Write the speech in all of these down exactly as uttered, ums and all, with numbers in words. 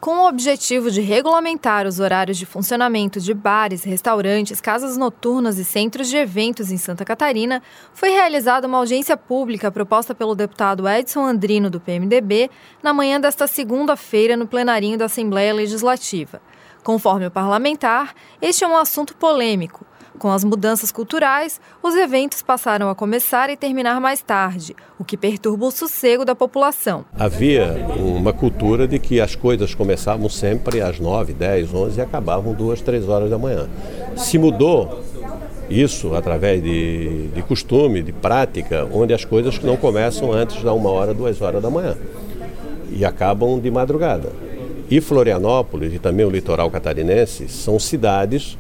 Com o objetivo de regulamentar os horários de funcionamento de bares, restaurantes, casas noturnas e centros de eventos em Santa Catarina, foi realizada uma audiência pública proposta pelo deputado Edson Andrino, do P M D B, na manhã desta segunda-feira no plenarinho da Assembleia Legislativa. Conforme o parlamentar, este é um assunto polêmico. Com as mudanças culturais, os eventos passaram a começar e terminar mais tarde, o que perturba o sossego da população. Havia uma cultura de que as coisas começavam sempre às nove, dez, onze e acabavam duas, três horas da manhã. Se mudou isso através de, de costume, de prática, onde as coisas não começam antes da uma hora, duas horas da manhã e acabam de madrugada. E Florianópolis e também o litoral catarinense são cidades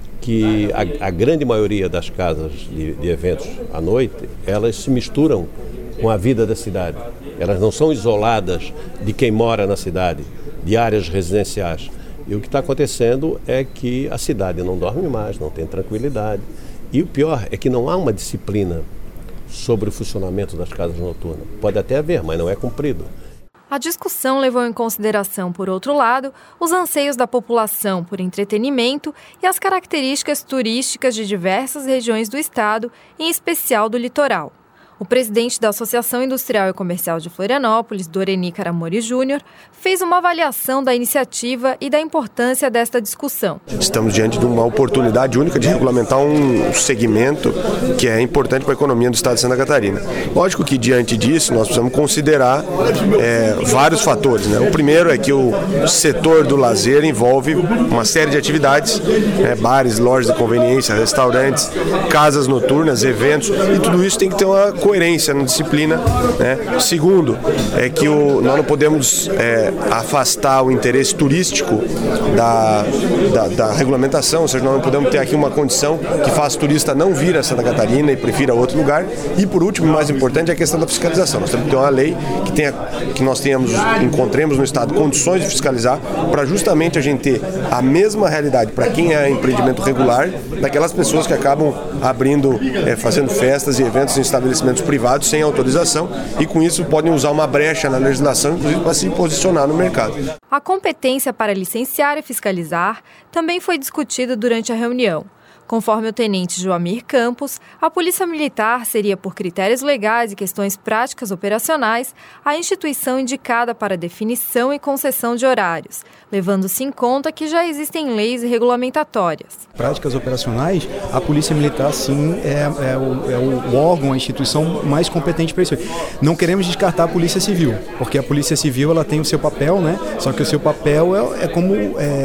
que a, a grande maioria das casas de, de eventos à noite, elas se misturam com a vida da cidade. Elas não são isoladas de quem mora na cidade, de áreas residenciais. E o que está acontecendo é que a cidade não dorme mais, não tem tranquilidade. E o pior é que não há uma disciplina sobre o funcionamento das casas noturnas. Pode até haver, mas não é cumprido. A discussão levou em consideração, por outro lado, os anseios da população por entretenimento e as características turísticas de diversas regiões do estado, em especial do litoral. O presidente da Associação Industrial e Comercial de Florianópolis, Doreni Caramori Júnior, fez uma avaliação da iniciativa e da importância desta discussão. Estamos diante de uma oportunidade única de regulamentar um segmento que é importante para a economia do estado de Santa Catarina. Lógico que, diante disso, nós precisamos considerar é, vários fatores, né? O primeiro é que o setor do lazer envolve uma série de atividades, né? Bares, lojas de conveniência, restaurantes, casas noturnas, eventos, e tudo isso tem que ter uma coerência na disciplina, né? Segundo, é que o, nós não podemos é, afastar o interesse turístico da, da, da regulamentação, ou seja, nós não podemos ter aqui uma condição que faça o turista não vir a Santa Catarina e prefira outro lugar. E por último, o mais importante, é a questão da fiscalização. Nós temos que ter uma lei que, tenha, que nós tenhamos, encontremos no Estado condições de fiscalizar para justamente a gente ter a mesma realidade para quem é empreendimento regular, daquelas pessoas que acabam abrindo, é, fazendo festas e eventos em estabelecimentos privados sem autorização e com isso podem usar uma brecha na legislação, inclusive para se posicionar no mercado. A competência para licenciar e fiscalizar também foi discutida durante a reunião. Conforme o tenente Joamir Campos, a Polícia Militar seria, por critérios legais e questões práticas operacionais, a instituição indicada para definição e concessão de horários, levando-se em conta que já existem leis regulamentatórias. Práticas operacionais, a Polícia Militar, sim, é, é, o, é o órgão, a instituição mais competente para isso. Não queremos descartar a Polícia Civil, porque a Polícia Civil ela tem o seu papel, né? Só que o seu papel é, é como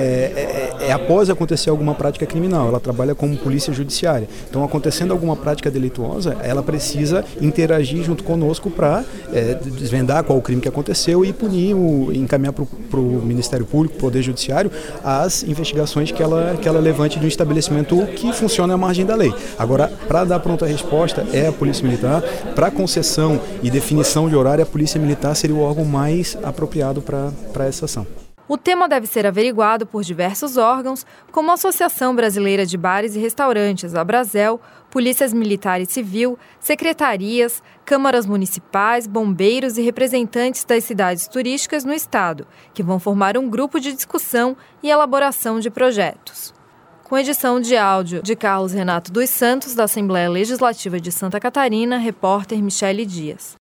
é, é, é após acontecer alguma prática criminal, ela trabalha como polícia judiciária. Então, acontecendo alguma prática delituosa, ela precisa interagir junto conosco para é, desvendar qual o crime que aconteceu e punir, o, encaminhar para o Ministério Público, Poder Judiciário, as investigações que ela, que ela levante de um estabelecimento que funciona à margem da lei. Agora, para dar pronta resposta, é a Polícia Militar. Para concessão e definição de horário, a Polícia Militar seria o órgão mais apropriado para essa ação. O tema deve ser averiguado por diversos órgãos, como a Associação Brasileira de Bares e Restaurantes, a Abrazel, Polícias Militar e Civil, secretarias, câmaras municipais, bombeiros e representantes das cidades turísticas no estado, que vão formar um grupo de discussão e elaboração de projetos. Com edição de áudio de Carlos Renato dos Santos, da Assembleia Legislativa de Santa Catarina, repórter Michele Dias.